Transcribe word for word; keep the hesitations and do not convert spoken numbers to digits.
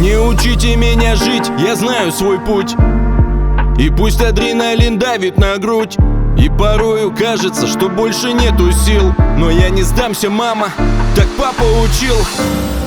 Не учите меня жить, я знаю свой путь. И пусть адреналин давит на грудь, и порою кажется, что больше нету сил, но я не сдамся, мама, так папа учил.